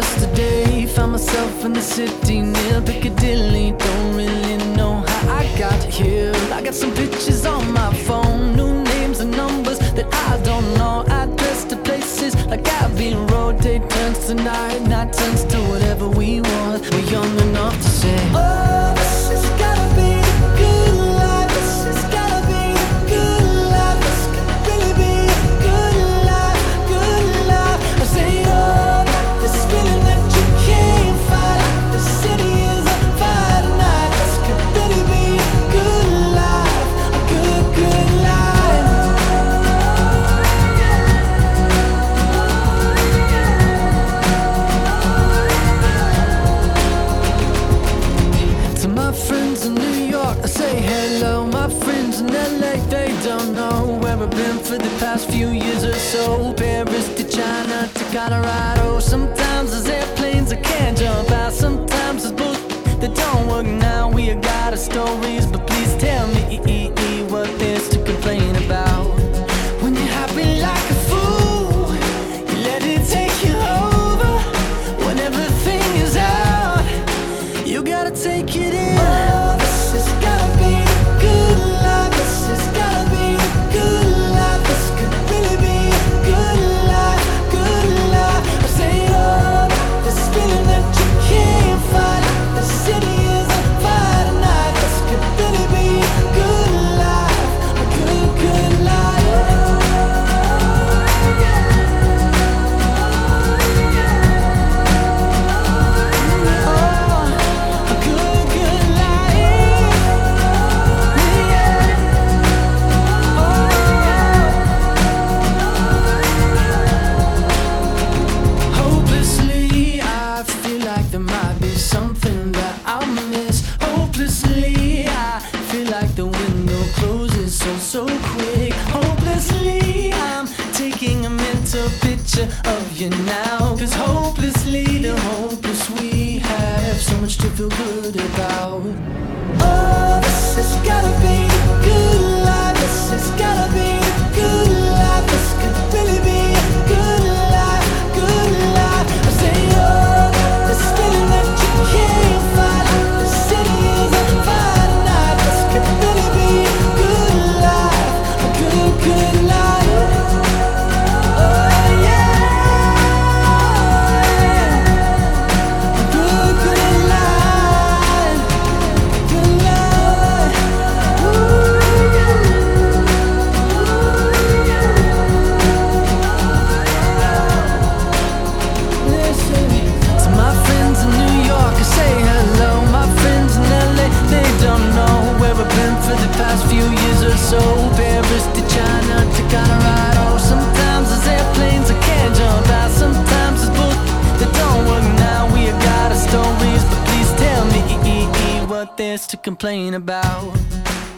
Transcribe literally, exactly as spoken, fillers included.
yesterday. Found myself in the city near Piccadilly. Don't really know how I got here. I got some pictures on my phone, new names and numbers that I don't know. Address to places like Abbey Road. Day turns to night, night turns to whatever we want. We're young enough to say, oh, this has gotta be the good life. This has gotta be the good life. This could really be a good life, good life. I say, oh, this feeling that you can't fight. The city is on fire tonight. This could really be a good life, a good, good life. To my friends in New York, I say hello. My friends in L A, they don't know where I've been for the past few years or so. Paris to China to Colorado. Sometimes there's airplanes I can't jump out. Sometimes there's boats that don't work now. We have got our stories, but please tell me what there's to complain about. When you're happy like a fool, you let it take you over. When everything is out, you gotta take it in. Oh, this has gotta be the good life. This has gotta be the good life. This could really be a good life, good life. I say, oh, this feeling that you can't fight. The city is on fire tonight. This could really be a good life, a good, good life. Oh, a good, good life. Hopelessly, I feel like there might be something that I'll miss. Hopelessly, I feel like the window closes so, so quick. Hopelessly, I'm taking a mental picture of you now. Cause hopelessly, the hopeless we have so much to feel good about. Oh, this has gotta be the good life. This has gotta be the good life. This could really be a good life, good life. I say, oh, this feeling that you can't fight. The city is on fire tonight. This could really be a good life, a good, good life. Oh yeah, a good, good life, good life. Ooh, listen to my friends in New York, I say hello. My friends in L A, they don't know where I've been for the past few years or so. Paris to China to Colorado. Sometimes there's airplanes I can't jump out. Sometimes there's boats that don't work now. We have got our stories, but please tell me what there's to complain about.